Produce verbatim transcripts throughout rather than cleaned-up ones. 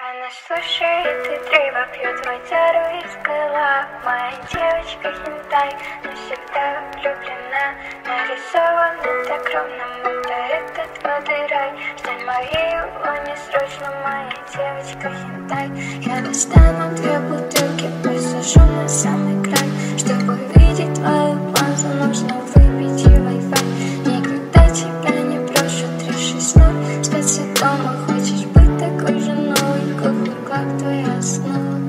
Она слушает и дрыва пьет водяру из гола. Моя девочка хентай, навсегда влюблена. Нарисована так ровно, будто этот воды рай. Стань моей луне срочно, моя девочка хентай. Я достану две бутылки, посажу на самый край. Чтобы увидеть твою базу, нужно выпить и Wi-Fi. Никогда тебя не брошу, три шесть ноль. Спаться дома, хочешь быть такой женой, как твоя основа.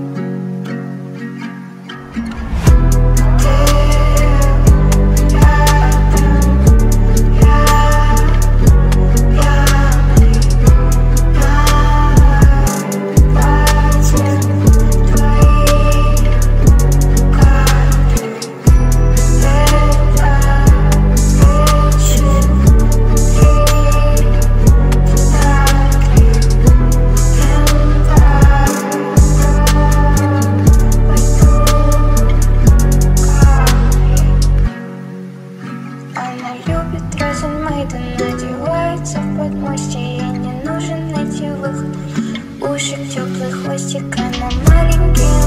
Она любит Розенмейден, надевается в подмостье. Ей не нужен найти выход, уши теплый хвостик. Она маленький